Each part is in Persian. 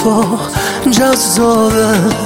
تو جذابه،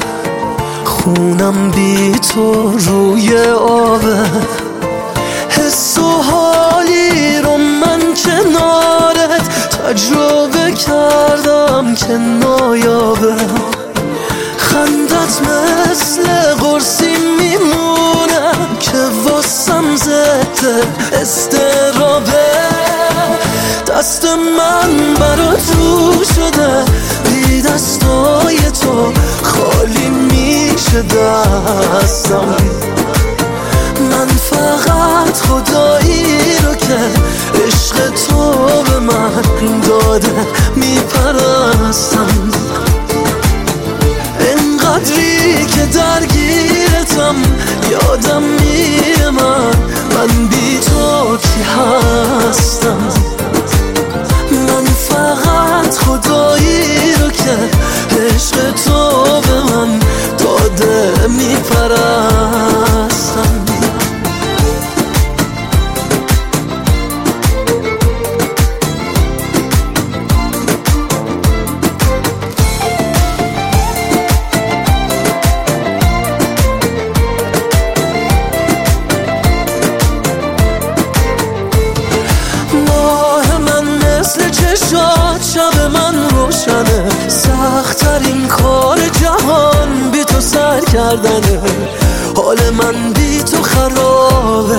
خونم بی تو روی آبه. حس و حالی رو من کنارت تجربه کردم که نایابه. خندت مثل قرصی میمونه که واسم ضد استرابه. دست من برا تو شده، بی دستای تو خالی میشه دستم. من فقط خدایی رو که عشق تو به من داده میپرستم. انقدری که درگیرتم یادم میره من بی تو کی هستم. من فقط خدایی رو که عشق تو به من داده میپرستم. شب من روشنه، سخت‌ترین کار جهان بی تو سر کردنه. حال من بی تو خرابه،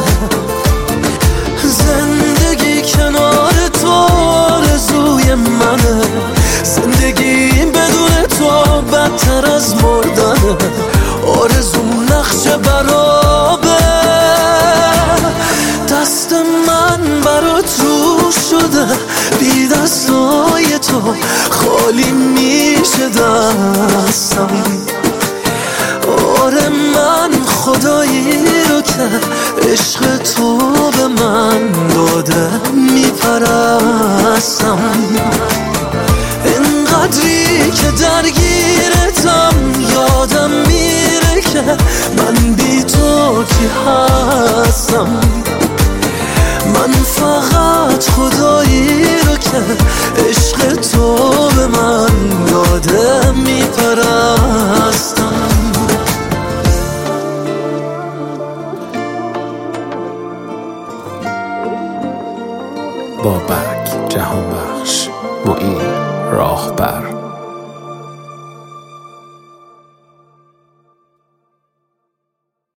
زندگی کنار تو آرزوی منه. زندگی بدون تو بدتر از مردنه، آرزوم نقش برابه. دست من برا تو شده، بی دستای تو خالی میشه دستم. آره من خدایی رو که عشق تو به من داده میپرستم. انقدری که درگیر